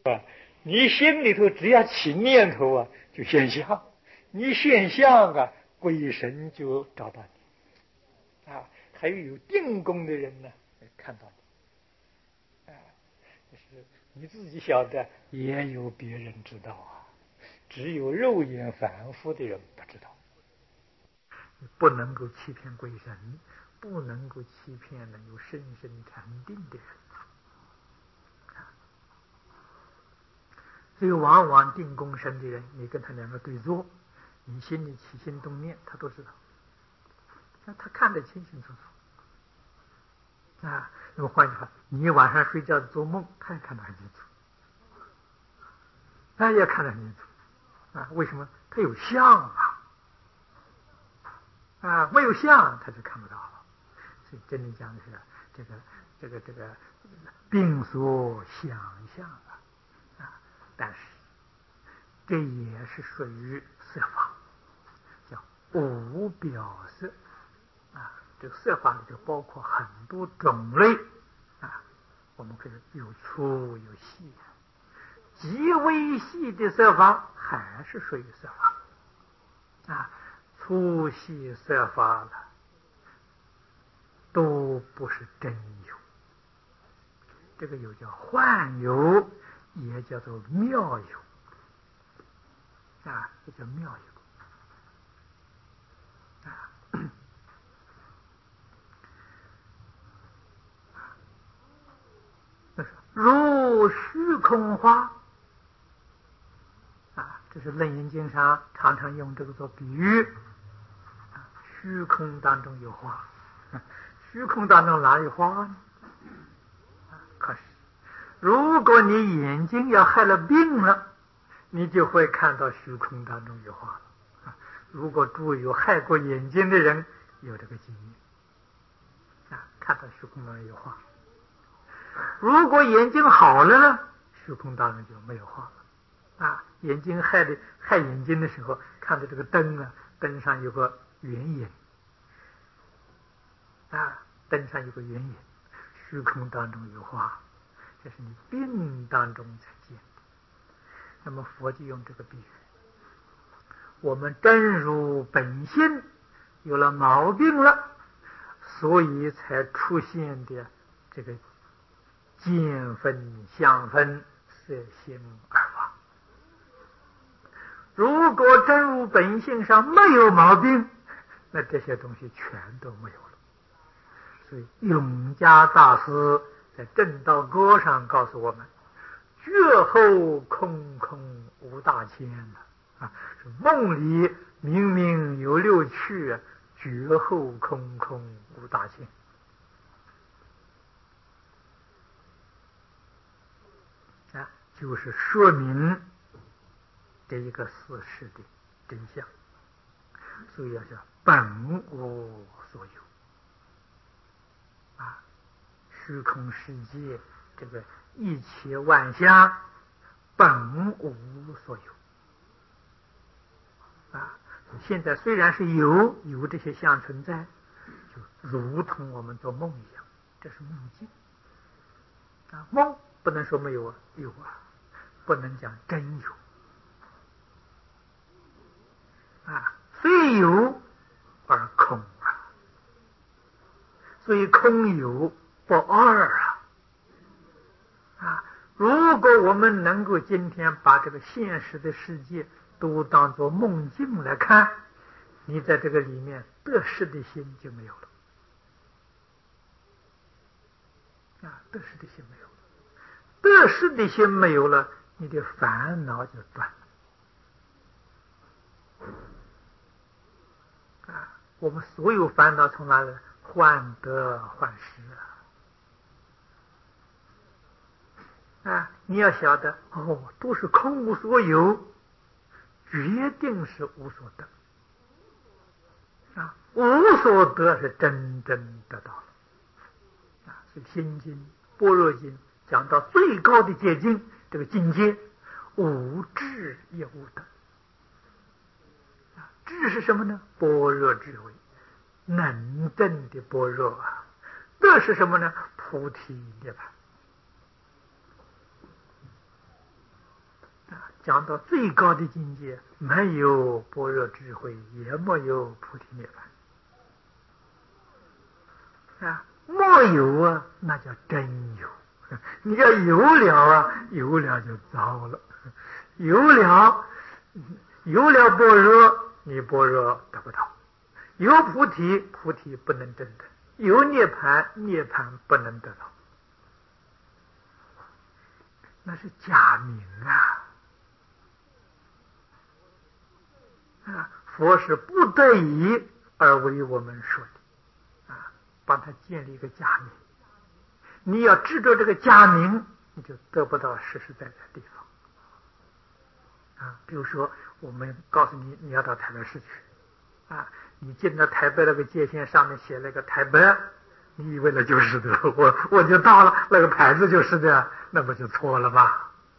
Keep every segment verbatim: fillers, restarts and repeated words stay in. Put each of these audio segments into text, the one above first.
啊，你心里头只要起念头啊，就现象。你现象啊，鬼神就找到你啊。还有有定功的人呢，看到你啊，就是你自己晓得，也有别人知道啊。只有肉眼凡夫的人不知道。你不能够欺骗鬼神，不能够欺骗能有深深禅定的人。所以往往定功深的人，你跟他两个对坐，你心里起心动念，他都知道，那他看得清清楚楚啊。那么换句话，你晚上睡觉做梦，他也看得很清楚，他也看得很清楚啊。为什么？他有相啊，啊，没有相他就看不到了。所以真的讲的是这个这个这个病所想象啊啊，但是这也是属于色法，叫无表色啊。这个色法里就包括很多种类啊，我们可以有粗有细，极微细的色法还是属于色法啊，粗细色法了都不是真有。这个有叫幻有，也叫做妙有啊，这叫妙有啊。如虚空花啊，这是楞严经上常常用这个做比喻啊。虚空当中有花，虚空当中哪有花呢？啊，可是如果你眼睛要害了病了，你就会看到虚空当中有花了啊。如果诸位有害过眼睛的人，有这个经验啊，看到虚空当中有花。如果眼睛好了呢，虚空当中就没有花了啊。眼睛害的害眼睛的时候，看到这个灯啊，灯上有个圆影啊，灯上有个圆影，虚空当中有花，这是你病当中才见的。那么佛就用这个比喻，我们真如本性有了毛病了，所以才出现的这个见分、相分、色心二法。如果真如本性上没有毛病，那这些东西全都没有了。所以永嘉大师在《正道歌》上告诉我们：觉后空空无大千啊，是梦里明明有六趣，觉后空空无大千。啊，就是说明这一个事实的真相。所以要叫本无所有啊，虚空世界这个一切万象本无所有啊。现在虽然是有有这些相存在，就如同我们做梦一样，这是梦境啊。梦不能说没有啊，有啊，不能讲真有啊，虽有而空啊，所以空有不二啊啊！如果我们能够今天把这个现实的世界都当作梦境来看，你在这个里面得失的心就没有了啊，得失的心没有了，得失的心没有了，你的烦恼就断了啊！我们所有烦恼从哪里来？患得患失啊！啊，你要晓得哦，都是空无所有，决定是无所得啊！无所得是真正得到了啊！所以《心经》《般若经》讲到最高的结晶，这个境界，无智也无得啊！智是什么呢？般若智慧，能证的般若啊！得是什么呢？菩提涅槃讲到最高的境界，没有般若智慧，也没有菩提涅槃啊，没有啊，那叫真有。你要有了啊，有了就糟了。有了，有了般若，你般若得不到；有菩提，菩提不能证得；有涅槃，涅槃不能得到。那是假名啊！啊，佛是不得已而为我们说的啊，帮他建立一个假名。你要执着这个假名，你就得不到实实在在的地方啊。比如说，我们告诉你你要到台北市去啊，你见到台北那个界线上面写了个台北，你以为那就是的，我我就到了，那个牌子就是的，那不就错了吗？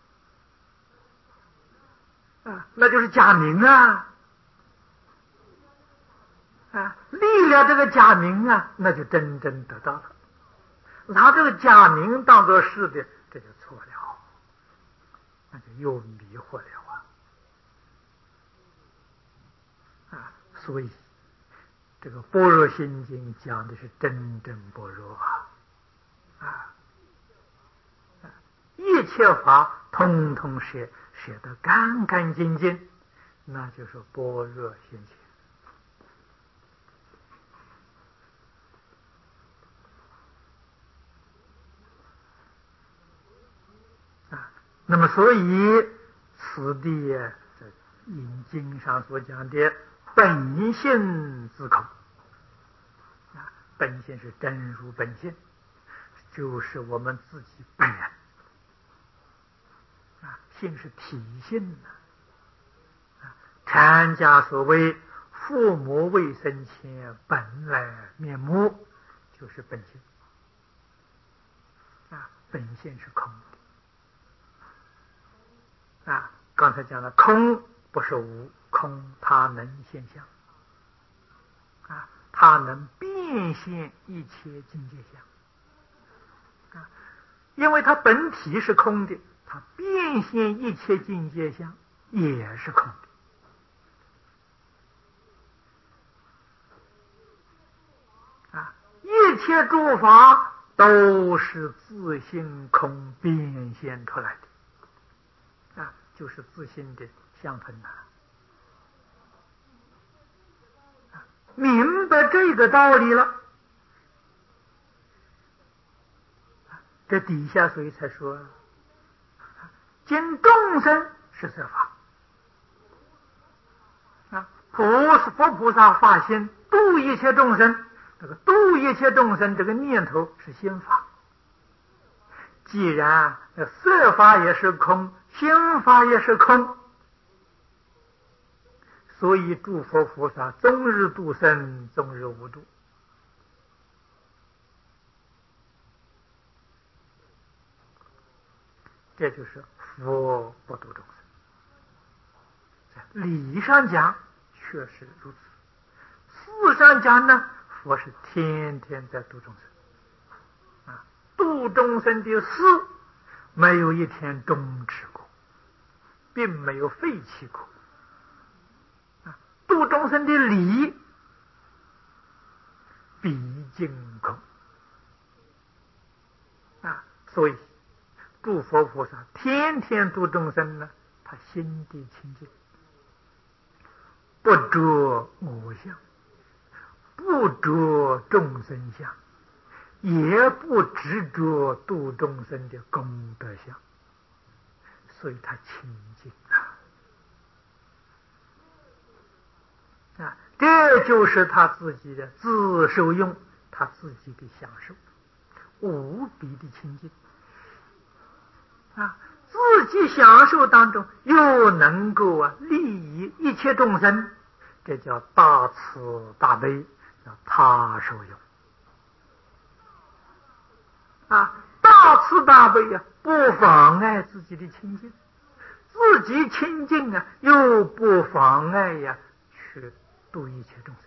啊，那就是假名啊！啊，立了这个假名啊，那就真正得到了。拿这个假名当作是的，这就错了，那就又迷惑了啊！啊，所以这个《般若心经》讲的是真正般若啊！啊，一切法通通舍舍得干干净净，那就是般若心经。那么，所以此地在引经上所讲的本性自空啊，本性是真如本性，就是我们自己本人啊，性是体性的啊。禅家所谓父母未生前本来面目，就是本性啊，本性是空的。啊，刚才讲了，空不是无，空它能现象，啊，它能变现一切境界相，啊，因为它本体是空的，它变现一切境界相也是空的，啊，一切诸法都是自性空变现出来的。啊，就是自性的相分呐、啊！明白这个道理了，这底下所以才说，今众生是色法啊，菩佛菩萨发心度一切众生，这个度一切众生这个念头是心法。既然色法也是空，心法也是空，所以诸佛菩萨终日度生，终日无度。这就是佛不度众生。理上讲确实如此，事上讲呢，佛是天天在度众生啊，度众生的事没有一天终止过，并没有废弃过。啊，度众生的理毕竟空啊，所以诸佛菩萨天天度众生呢，他心地清净，不着我相，不着众生相，也不执着度众生的功德相，所以他清净啊！啊，这就是他自己的自受用，他自己的享受，无比的清净啊！自己享受当中又能够啊利益一切众生，这叫大慈大悲，叫他受用啊！大慈大悲啊，不妨碍自己的清净，自己清净啊，又不妨碍呀、啊、去度一切众生，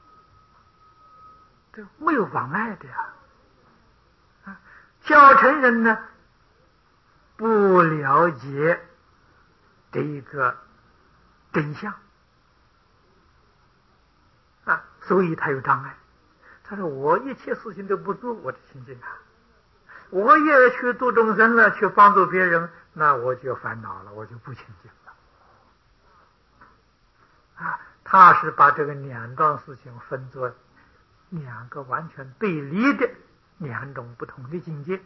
这没有妨碍的呀！啊，小乘人呢不了解这一个真相啊，所以他有障碍。他说：“我一切事情都不做，我的清净啊！我越去度众生了，去帮助别人，那我就烦恼了，我就不清净了。”啊，他是把这个两桩事情分作两个完全对立的两种不同的境界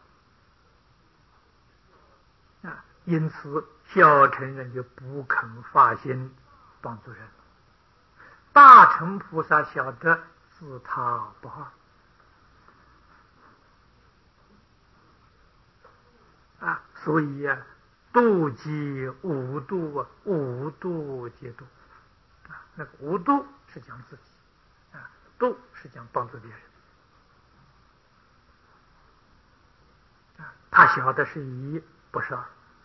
啊，因此小乘人就不肯发心帮助人，大乘菩萨晓得自他不二啊，所以啊，度即无度啊，无度即度啊。那个无度是讲自己啊，度是讲帮助别人啊。他晓得是一不是二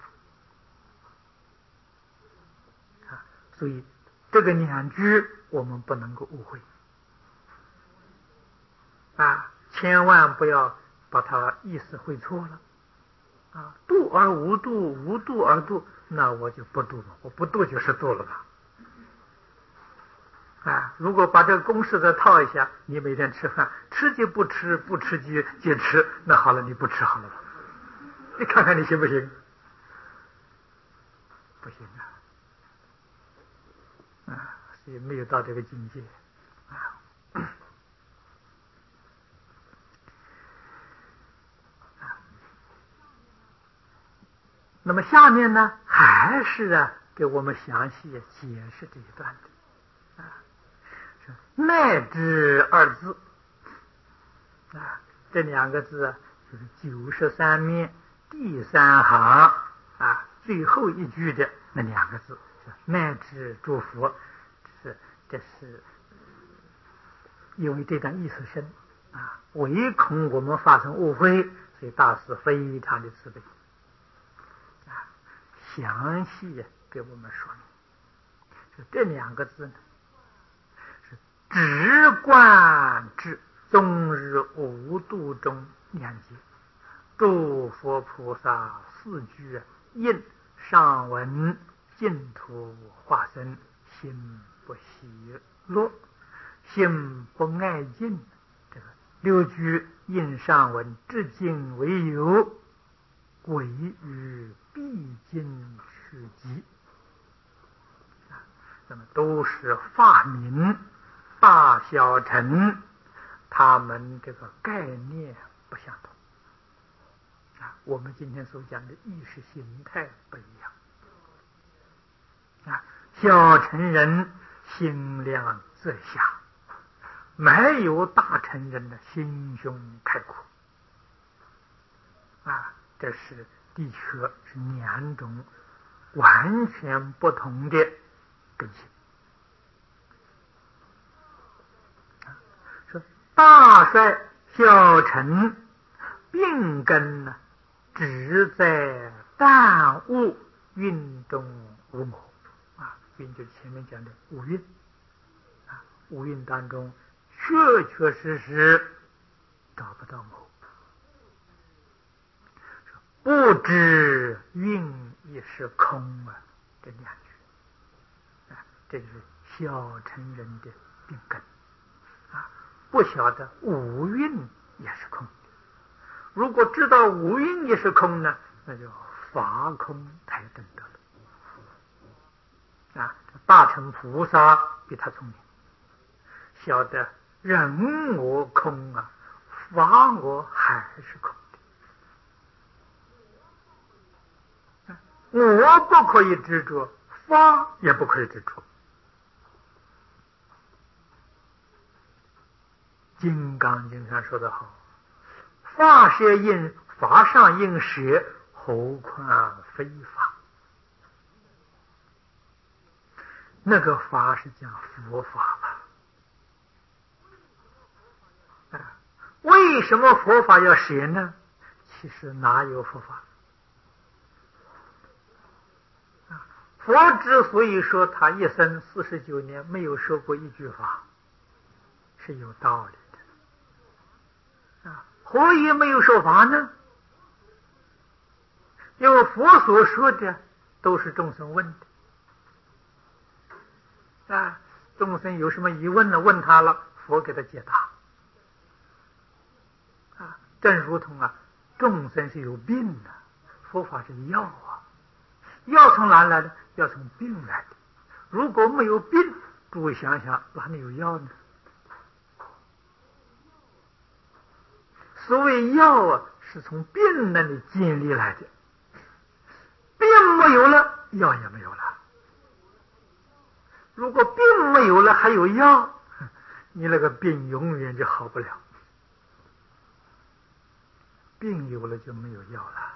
啊，所以这个两句我们不能够误会啊，千万不要把它意思会错了。啊，度而无度，无度而度，那我就不度了，我不度就是度了吧？啊，如果把这个公式再套一下，你每天吃饭，吃就不吃，不吃就就吃，那好了，你不吃好了吧？你看看你行不行？不行啊！啊，所以没有到这个境界啊。那么下面呢，还是啊，给我们详细解释这一段的啊，是乃至二字啊，这两个字啊，就是九十三面第三行啊最后一句的那两个字，是乃至诸佛，是这是因为这段意思深啊，唯恐我们发生误会，所以大师非常的慈悲。详细给我们说明，是这两个字呢，是直观至终日无度中两节，诸佛菩萨四句应上文净土化身，心不喜乐，心不爱敬。这个六句应上文至今为有，唯于必经取集啊，那么都是发明大小乘，他们这个概念不相同啊。我们今天所讲的意识形态不一样啊。小乘人心量自狭，没有大乘人的心胸开阔啊。这是的确是两种完全不同的根性。说大率小乘病根呢，只在淡悟运中无魔啊，运就是前面讲的五蕴啊，五蕴当中确确实实找不到魔。不知蕴亦是空啊，这两句啊，这就是小乘人的病根啊，不晓得五蕴也是空。如果知道五蕴也是空呢，那就法空才等得了啊。大乘菩萨比他聪明，晓得人我空啊，法我还是空。我不可以执着，法也不可以执着。金刚经上说得好，法摄应法上应舍，何况非法。那个法是讲佛法吧？啊，为什么佛法要舍呢？其实哪有佛法？佛之所以说他一生四十九年没有说过一句法，是有道理的啊。何以没有说法呢？因为佛所说的都是众生问的啊。众生有什么疑问呢？问他了，佛给他解答啊。正如同啊，众生是有病的，佛法是药啊。药从哪来的？要从病来的。如果没有病，诸位想想，哪里有药呢？所谓药啊，是从病那里建立来的。病没有了，药也没有了。如果病没有了，还有药，你那个病永远就好不了。病有了就没有药了。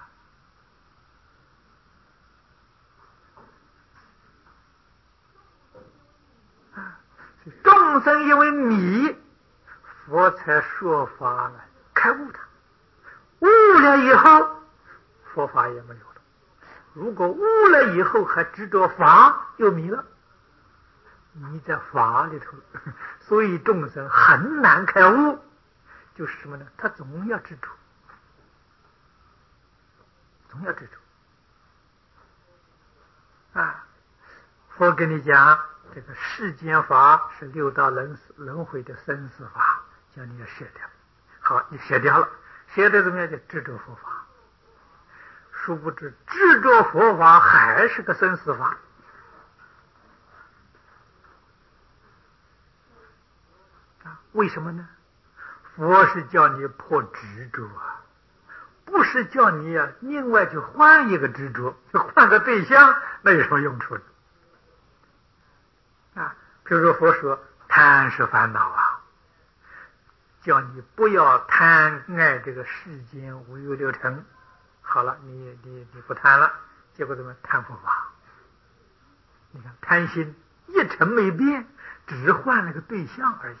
众生因为迷，佛才说法来开悟他。悟了以后，佛法也没有了。如果悟了以后还执着法，又迷了。迷在法里头，所以众生很难开悟。就是什么呢？他总要执着，总要执着啊！佛跟你讲，这个世间法是六道轮轮回的生死法，叫你要舍掉。好，你舍掉了，舍掉怎么样？就执着佛法。殊不知执着佛法还是个生死法。啊，为什么呢？佛是叫你破执着啊，不是叫你啊另外去换一个执着，就换个对象，那有什么用处呢？啊，比如说佛说贪是烦恼啊，叫你不要贪爱这个世间五欲六尘。好了，你你你不贪了，结果怎么贪佛法？你看贪心一成没变，只是换了个对象而已。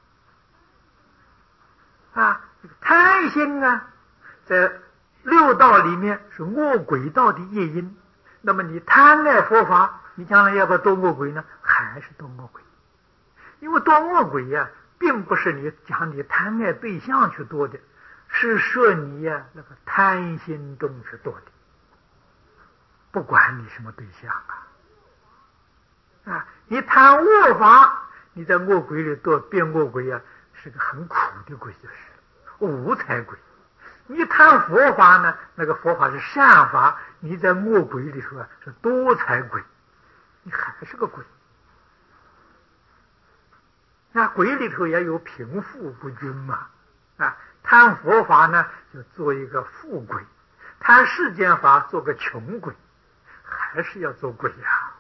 啊，贪心啊，在六道里面是恶鬼道的业因。那么你贪爱佛法，你将来要不要堕恶鬼呢？还是堕恶鬼。因为堕恶鬼呀、啊，并不是你讲你贪爱对象去堕的，是说你呀、啊、那个贪心中去堕的。不管你什么对象啊，啊，你贪恶法，你在恶鬼里堕变恶鬼呀、啊，是个很苦的鬼，就是无财鬼。你贪佛法呢，那个佛法是善法，你在恶鬼里头啊是多财鬼，你还是个鬼。那鬼里头也有贫富不均嘛，啊，贪佛法呢就做一个富鬼，贪世间法做个穷鬼，还是要做鬼呀、啊。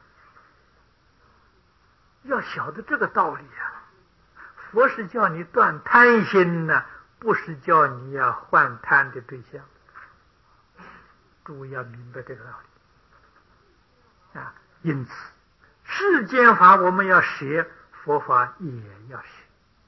要晓得这个道理呀、啊，佛是叫你断贪心呢、啊，不是叫你呀、啊、换贪的对象。诸位要明白这个道理啊。因此，世间法我们要学，佛法也要学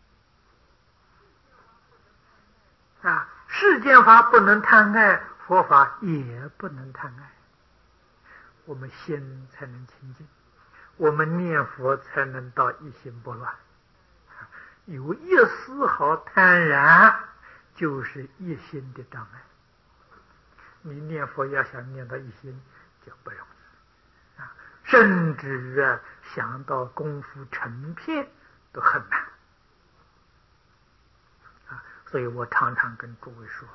啊。世间法不能贪爱，佛法也不能贪爱，我们心才能清净，我们念佛才能到一心不乱。有一丝毫贪然，就是一心的障碍。你念佛要想念到一心，就不容易啊，甚至啊想到功夫成片都很难啊。所以我常常跟诸位说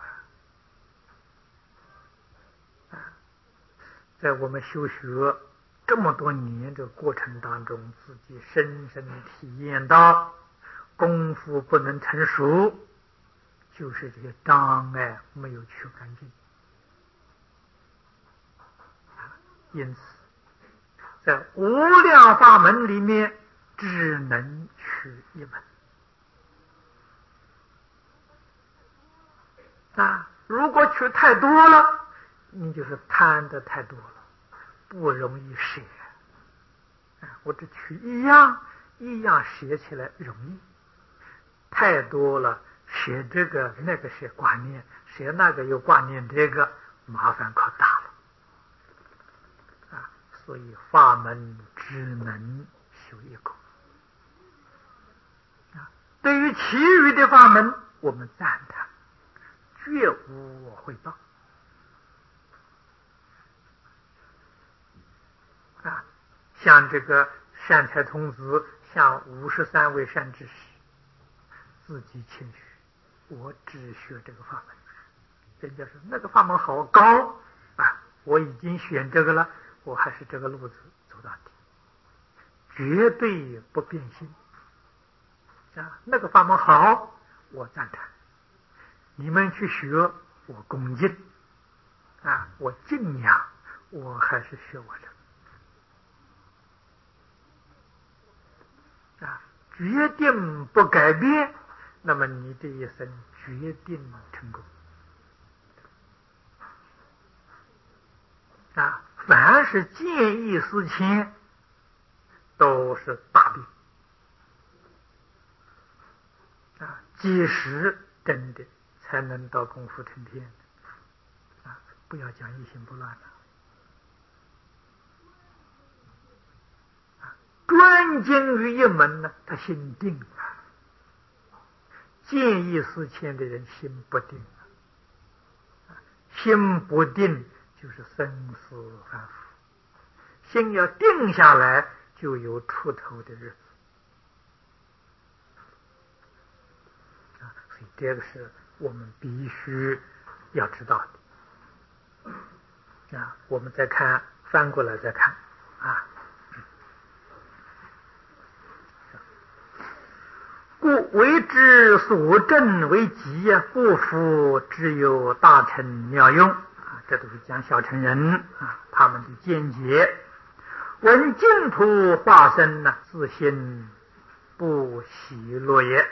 啊，啊，在我们修学这么多年这个过程当中，自己深深体验到功夫不能成熟，就是这些障碍没有去干净。因此，在无量法门里面，只能取一门啊！如果取太多了，你就是贪的太多了，不容易舍啊！我只取一样，一样舍起来容易。太多了，舍这个那个舍挂念，舍那个又挂念这个，麻烦可大了。所以法门只能修一个啊。对于其余的法门，我们赞叹，绝无毁谤像这个善财童子，像五十三位善知识，自己谦虚，我只学这个法门。人家说那个法门好高啊，我已经选这个了，我还是这个路子走到底，绝对不变心啊。那个法门好，我赞叹，你们去学，我恭敬啊，我敬仰，我还是学我的啊，决定不改变，那么你这一生决定成功啊！凡是见异思迁，都是大病啊！即使真的才能到功夫成片啊！不要讲一心不乱了啊！专精于一门呢，他心定了；见异思迁的人心不定了，心不定就是生死反复。心要定下来，就有出头的日子啊！所以这个是我们必须要知道的啊！我们再看，翻过来再看啊。故为之所证为极啊，不服只有大乘妙用啊！这都是讲小乘人啊，他们的见解。闻净土化身呢，自心不喜乐也。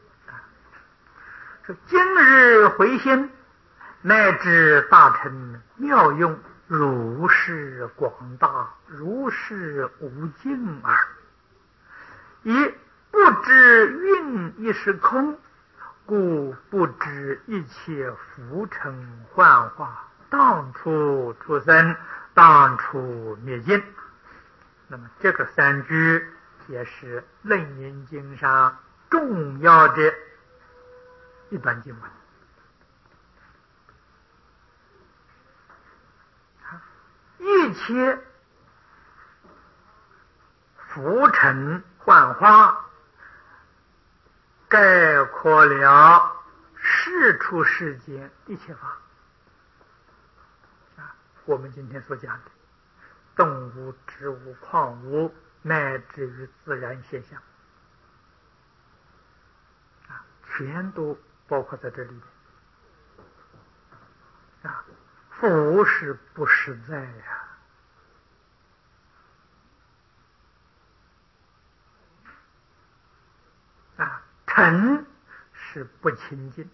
说今日回心，乃至大乘妙用，如是广大，如是无尽耳。以不知运亦是空，故不知一切浮沉幻化，当初出生，当初灭尽。那么这个三句也是楞严经上重要的一段经文。一切浮沉幻化，概括了世出世间一切法啊，我们今天所讲的动物、植物、矿物，乃至于自然现象啊，全都包括在这里面啊。浮是不实在呀、啊，啊，沉是不清净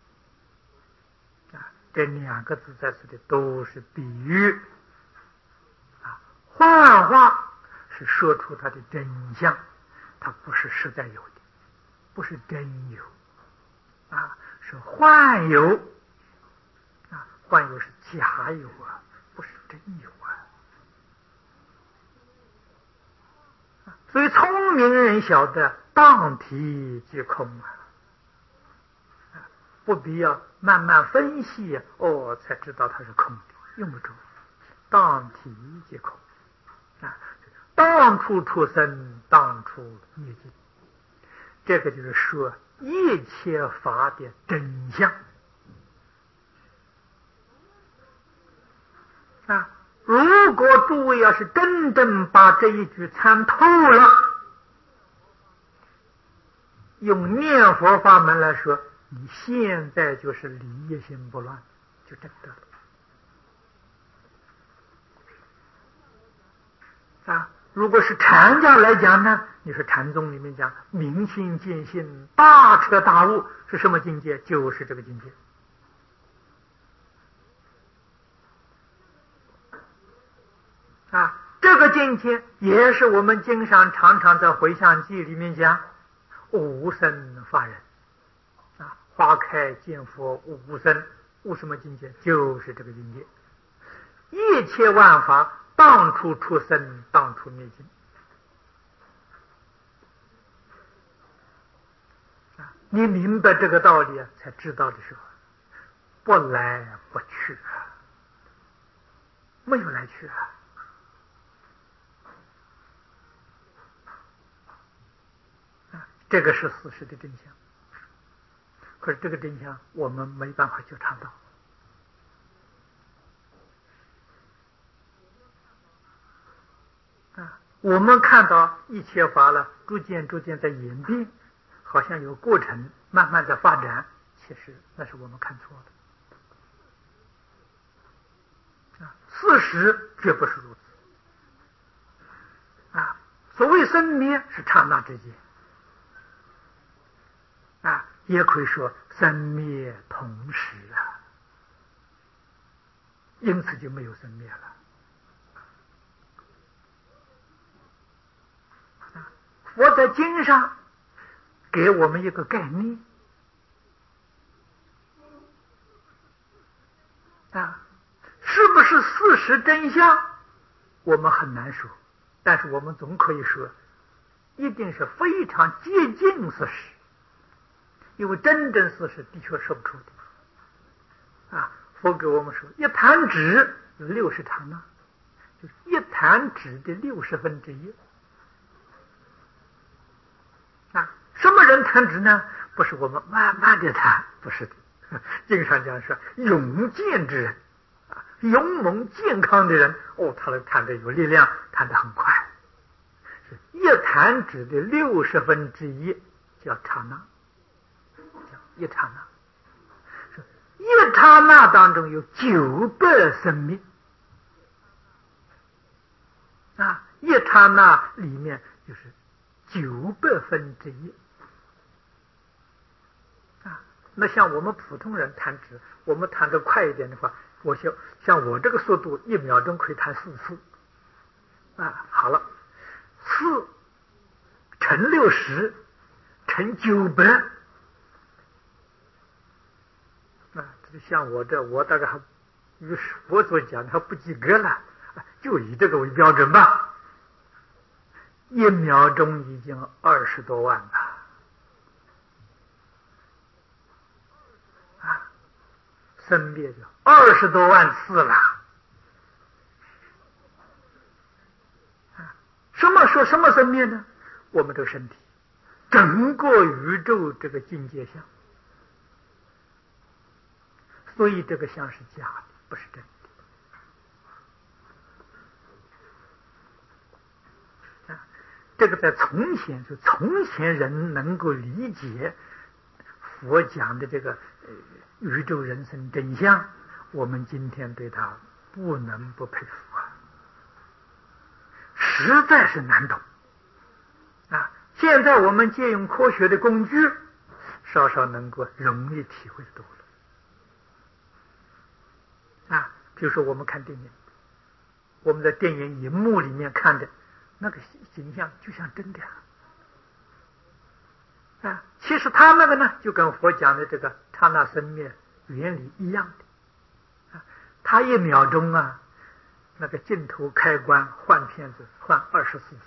啊。这两个字在这里都是比喻啊。幻化是说出它的真相，它不是实在有的，不是真有啊，是幻有啊，幻有是假有啊，不是真有啊。所以聪明人晓得当体即空啊，不必要慢慢分析哦，才知道它是空的，用不着。当体即空啊，当初出生，当初灭尽，这个就是说一切法的真相啊。如果诸位要是真正把这一句参透了，用念佛法门来说，你现在就是理一心不乱，就真得了啊。如果是禅教来讲呢，你说禅宗里面讲明心见性，大彻大悟是什么境界？就是这个境界啊。这个境界也是我们经常常常在回向记里面讲无生法忍啊，花开见佛无生，无什么境界？就是这个境界。一切万法当初出生，当初灭尽啊！你明白这个道理啊，才知道的时候，不来不去啊，没有来去啊这个是事实的真相。可是这个真相我们没办法觉察到啊！我们看到一切法了，逐渐逐渐在演变，好像有过程，慢慢在发展。其实那是我们看错了啊！事实绝不是如此啊！所谓生灭是刹那之间啊，也可以说生灭同时啊，因此就没有生灭了。佛在经上给我们一个概念啊，是不是事实真相我们很难说，但是我们总可以说一定是非常接近事实，因为真正事实的确说不出的啊。佛给我们说一弹指有六十刹那，就是一弹指的六十分之一啊。什么人弹指呢？不是我们慢慢的弹，不是的。经常讲说勇健之人啊，勇猛健康的人，哦，他的弹得有力量，弹得很快。是一弹指的六十分之一叫刹那，叫一刹那。是一刹那当中有九百生命啊，一刹那里面就是九百分之一。那像我们普通人弹指，我们弹得快一点的话，我像像我这个速度，一秒钟可以弹四次啊。好了，四乘六十乘九百，啊，像我这我大概还与佛所讲还不及格了，就以这个为标准吧。一秒钟已经二十多万了。生灭就二十多万次了啊！什么说什么生灭呢？我们这个身体，整个宇宙这个境界相，所以这个相是假的，不是真的啊！这个在从前是从前人能够理解佛讲的这个呃宇宙人生真相，我们今天对他不能不佩服啊，实在是难懂啊！现在我们借用科学的工具，稍稍能够容易体会多了啊。比如说我们看电影，我们在电影荧幕里面看的那个形象就像真的啊，其实他那个呢，就跟佛讲的这个刹那生灭原理一样的啊。他一秒钟啊，那个镜头开关换片子换二十四次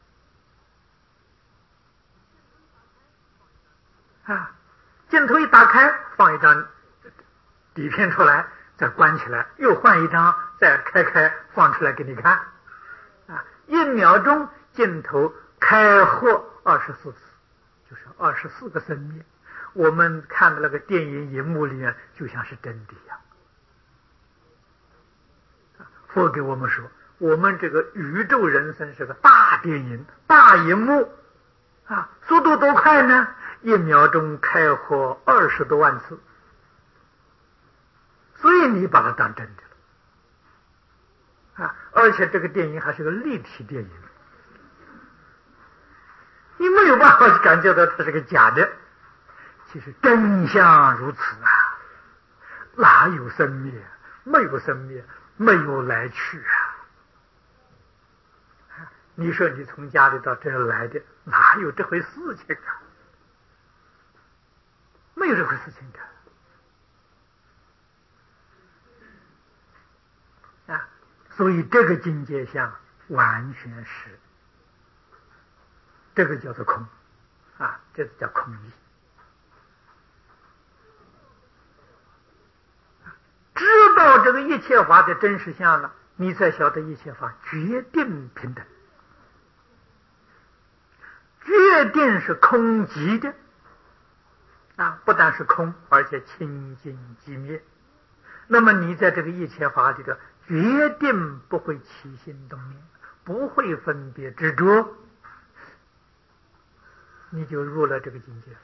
啊，镜头一打开放一张底片出来，再关起来，又换一张，再开开放出来给你看啊。一秒钟镜头开合二十四次。就是二十四个生灭，我们看的那个电影荧幕里面就像是真的一样。佛给我们说，我们这个宇宙人生是个大电影、大荧幕啊，速度多快呢？一秒钟开合二十多万次，所以你把它当真的了啊！而且这个电影还是个立体电影。你没有办法感觉到它是个假的，其实真相如此啊！哪有生灭？没有生灭，没有来去啊！你说你从家里到这儿来的，哪有这回事情啊？没有这回事情的啊！所以这个境界相完全是。这个叫做空啊，这叫空义。知道这个一切法的真实相了，你才晓得一切法决定平等，决决定是空寂的啊，不但是空，而且清净寂灭。那么你在这个一切法里头，决定不会起心动念，不会分别执着，你就入了这个境界了，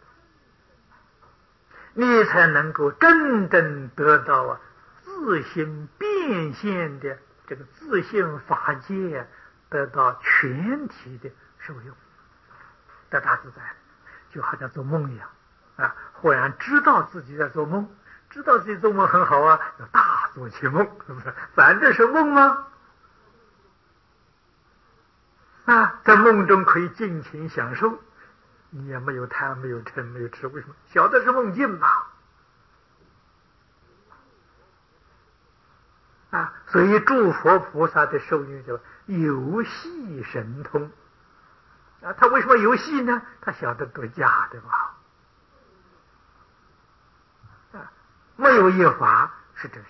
你才能够真正得到啊自性变现的这个自性法界，得到全体的受用，得大自在，就好像做梦一样啊！忽然知道自己在做梦，知道自己做梦很好啊，要大做其梦，是不是？反正是梦吗？啊，在梦中可以尽情享受，你也没有贪，没有嗔，没有痴，为什么？晓得是梦境嘛。啊，所以诸佛菩萨的受用叫游戏神通啊。他为什么游戏呢？他晓得都假的吧？啊，没有一法是真实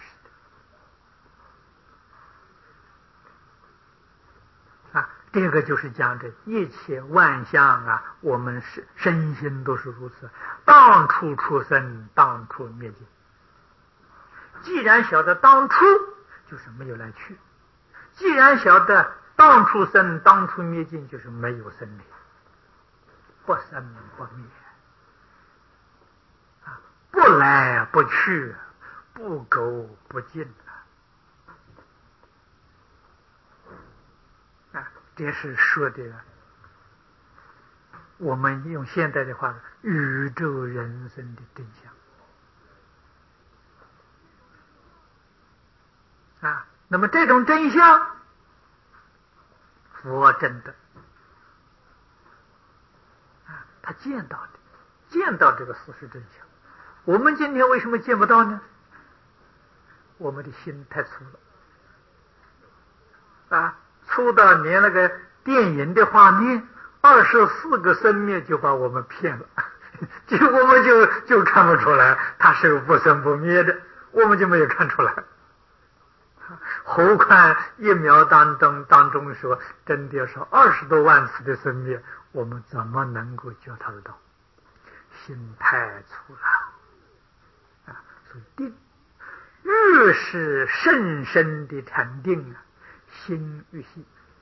的啊。这个就是讲这一切万象啊，我们是身心都是如此，当处出生，当处灭尽。既然晓得当初，就是没有来去；既然晓得当初生，当初灭尽，就是没有生灭，不生不灭啊，不来不去，不垢不净啊！这是说的，我们用现代的话，宇宙人生的真相啊。那么这种真相，佛真的啊，他见到的，见到这个事实真相。我们今天为什么见不到呢？我们的心太粗了啊，粗到连那个电影的画面，二十四个生灭就把我们骗了，结果我们就就看不出来它是个不生不灭的，我们就没有看出来。何况一秒当中当中说真的是二十多万次的生灭，我们怎么能够觉察得到？心太粗了啊！所以定越是甚深的禅定啊，心越细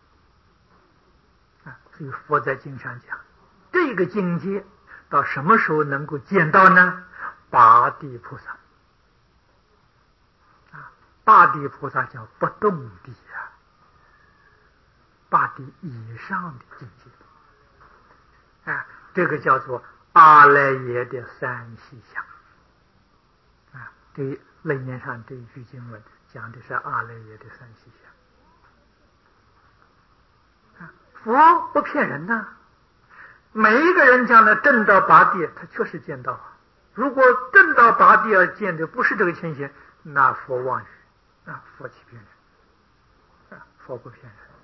啊。所以佛在经上讲，这个境界到什么时候能够见到呢？八地菩萨。八地菩萨叫不动地啊，八地以上的境界啊，这个叫做阿赖耶的三细相啊。这楞严上这一句经文讲的是阿赖耶的三细相啊。佛不骗人呐、啊，每一个人将来证到八地，他确实见到啊。如果证到八地而见的不是这个情形，那佛妄语。啊，佛欺骗人啊，佛不骗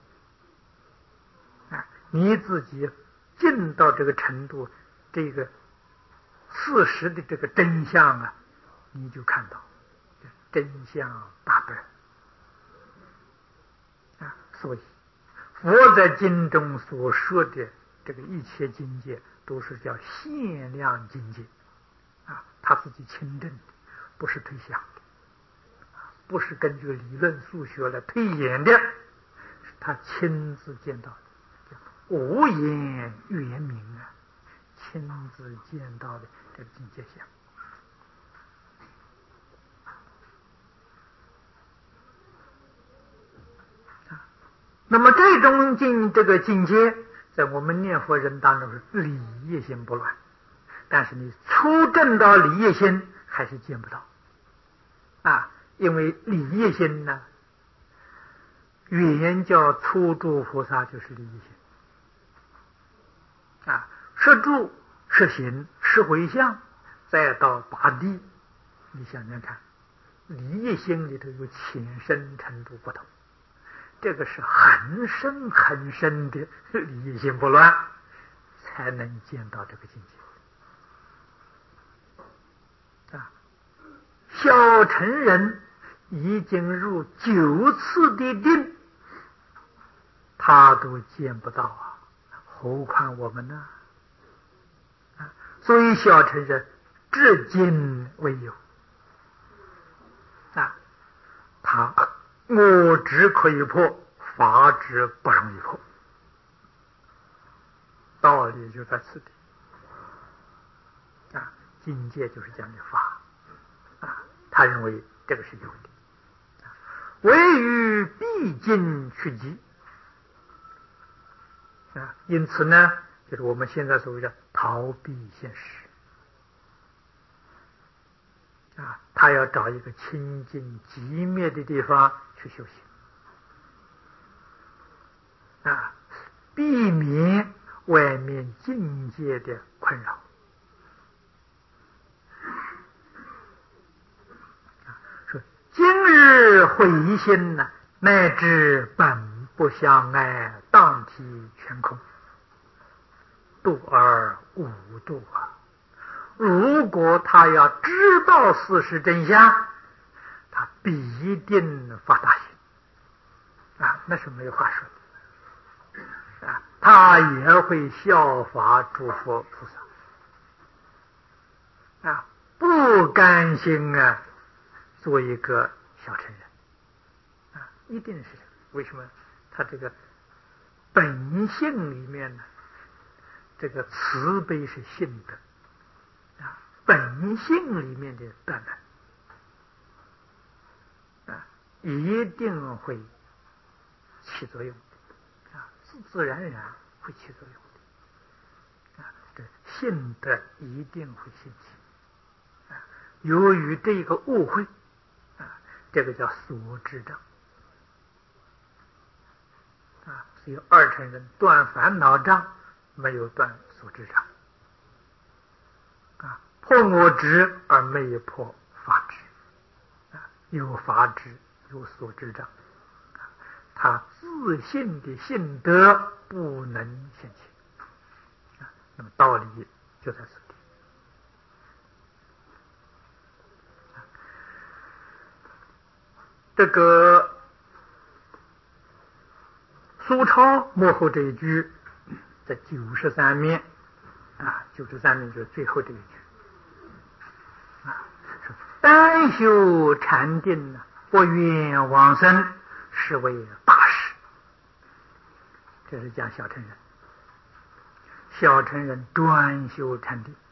人啊！你自己进到这个程度，这个事实的这个真相啊，你就看到真相大白啊！所以佛在经中所说的这个一切境界，都是叫限量境界啊，他自己亲证的，不是推想的。不是根据理论数学来推演的，是他亲自见到的，无言圆明啊，亲自见到的这个境界相啊。那么这种境这个境界，在我们念佛人当中是理业心不乱，但是你初证到理业心还是见不到啊。因为理业心呢，原叫初住菩萨就是理业心啊，摄住、摄行、摄回向，再到八地，你想想看，理业心里头有浅深程度不同，这个是很深很深的理业心不乱，才能见到这个境界啊。小乘人已经入九次的定，他都见不到啊， 何况我们呢？啊，所以小乘人至今未有啊，他我执可以破，法执不容易破，道理就在此地啊。境界就是这样的法啊，他认为这个是有的，唯于必经趋吉啊。因此呢，就是我们现在所谓的逃避现实啊，他要找一个清净寂灭的地方去修行啊，避免外面境界的困扰。说今日慧心呢，乃至本不相爱，当体全空，度而无度啊。如果他要知道事实真相，他必定发大心啊，那是没有话说的啊。他也会效法诸佛菩萨啊，不甘心啊做一个小乘人啊，一定是为什么？他这个本性里面呢，这个慈悲是性德啊，本性里面的德能啊，一定会起作用啊，自自然然会起作用的啊，这性德一定会兴起啊。由于这个误会啊，这个叫所知障啊，所以二乘人断烦恼障，没有断所知障啊，破我执而没有破法执啊，有法执有所知障啊，他自信的性德不能现起啊，那么道理就在此地。这个苏超幕后这一句，在九十三面啊，九十三面就是最后这一句啊，是单修禅定呢，不愿往生，是为大事。这是讲小乘人，小乘人专修禅定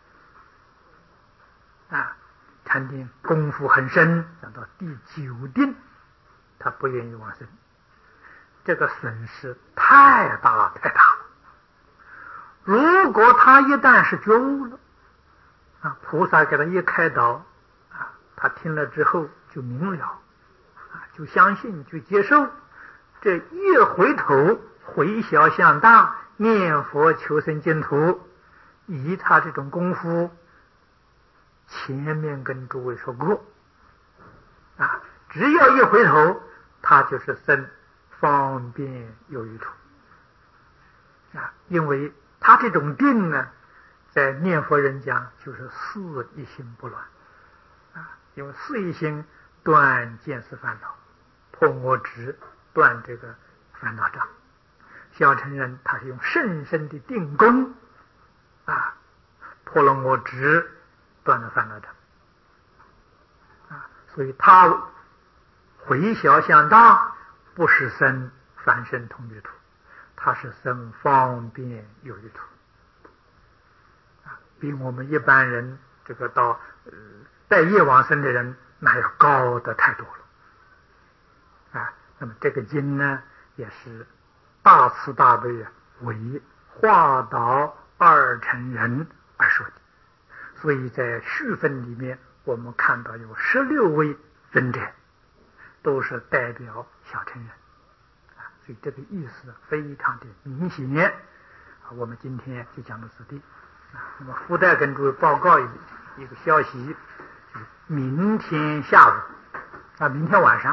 啊，禅定功夫很深，讲到第九定，他不愿意往生，这个损失太大太大了。如果他一旦是觉悟了啊，菩萨给他一开导啊，他听了之后就明了啊，就相信，就接受，这一回头回小向大，念佛求生净土，以他这种功夫，前面跟诸位说过啊，只要一回头，他就是生方便有余处啊，因为他这种定呢，在念佛人讲就是四一心不乱啊，因为四一心断见思烦恼，破我执，断这个烦恼障。小乘人他是用甚深的定功啊，破了我执，断了烦恼障啊，所以他回小向大，不是生凡身同居土，他是生方便有余土啊，比我们一般人这个到呃带业往生的人那要高的太多了啊。那么这个经呢，也是大慈大悲啊，为化导二乘人而说的。所以在序分里面，我们看到有十六位尊者，都是代表小乘人啊，所以这个意思非常的明显啊。我们今天就讲到此地啊。那么附带跟诸位报告一一个消息，就是明天下午啊，明天晚上，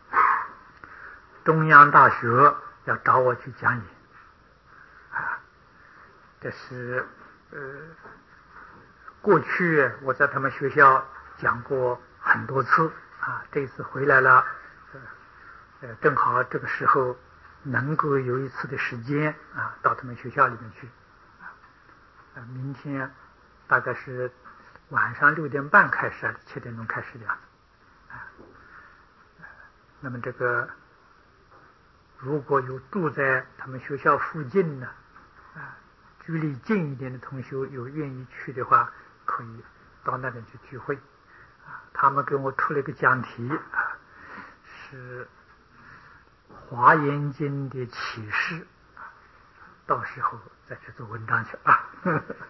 中央大学要找我去讲演啊。这是呃，过去我在他们学校讲过很多次啊，这次回来了，呃，正好这个时候能够有一次的时间啊，到他们学校里面去。啊，明天大概是晚上六点半开始，七点钟开始的样子。啊，那么这个如果有住在他们学校附近的啊，距离近一点的同学有愿意去的话，可以到那边去聚会。啊，他们给我出了一个讲题啊，是华严经的启示，到时候再去做文章去啊。